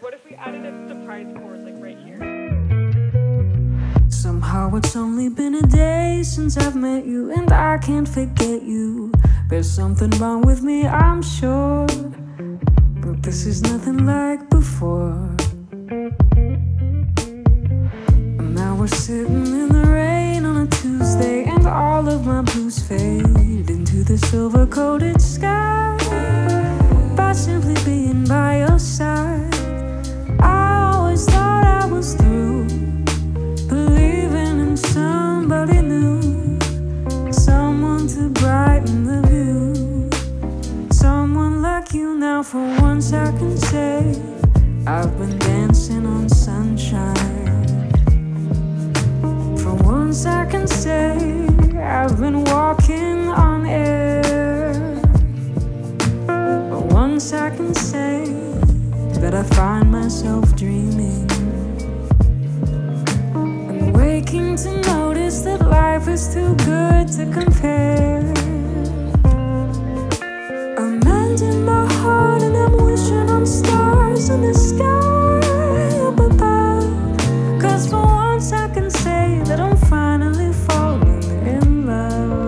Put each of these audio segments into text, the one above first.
what if we added a surprise chord, like right here? Somehow it's only been a day since I've met you, and I can't forget you. There's something wrong with me, I'm sure, but this is nothing like before. And now we're sitting in the rain on a Tuesday, and all of my blues fade into the silver-coated sky. By simply being by your side, I always thought I was through believing in somebody new, someone to brighten the view, someone like you. Now for once I can say I've been dancing on sunshine. For once I can say I've been walking on air. For once I can say that I find myself dreaming, waking to notice that life is too good to compare. I'm mending my heart and I'm wishing on stars in the sky up above. 'Cause for once I can say that I'm finally falling in love.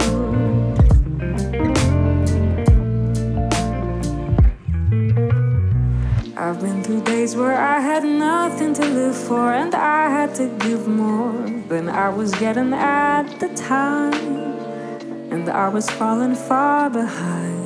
I've been through days where I had nothing to live for, and I had to give more than I was getting at the time, and I was falling far behind.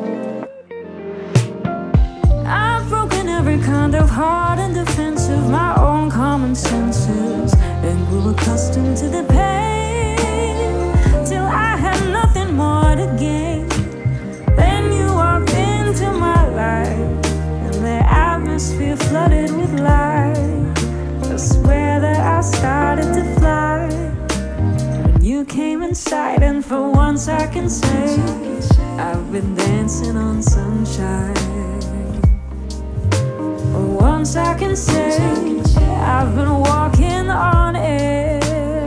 I've broken every kind of heart in defense of my own common senses, and grew accustomed to the pain, till I had nothing more to gain. Then you walked into my life, the atmosphere flooded with light. I swear that I started to fly when you came inside, and for once I can say I've been dancing on sunshine. For once I can say I've been walking on air.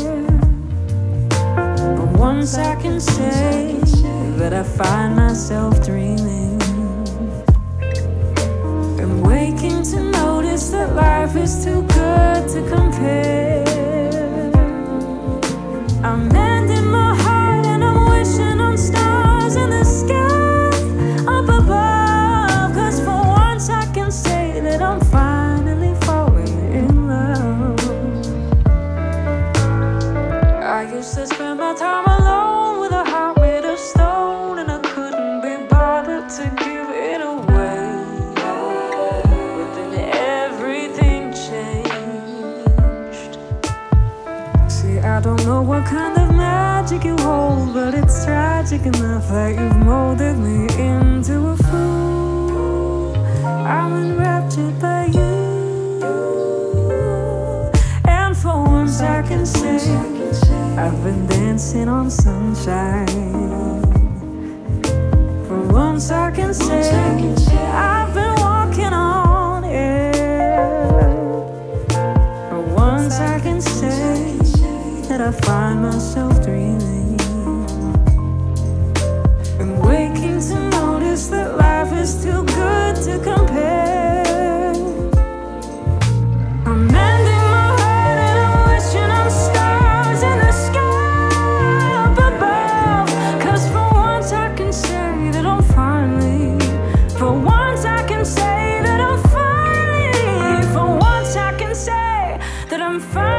For once I can say that I find myself dreaming, waking to notice that life is too good to compare. I'm mending my heart and I'm wishing on stars in the sky up above. 'Cause for once I can say that I'm finally falling in love. I used to spend my time alone with a heart made of stone, and I couldn't be bothered to give it away. I don't know what kind of magic you hold, but it's tragic enough that you've molded me into a fool. I'm enraptured by you, and for once I can say I've been dancing on sunshine. For once I can say I've been walking on air. For once I can say that I find myself dreaming, and waking to notice that life is too good to compare. I'm mending my heart and I'm wishing on stars in the sky up above. 'Cause for once I can say that I'm finally, for once I can say that I'm finally, for once I can say that I'm finally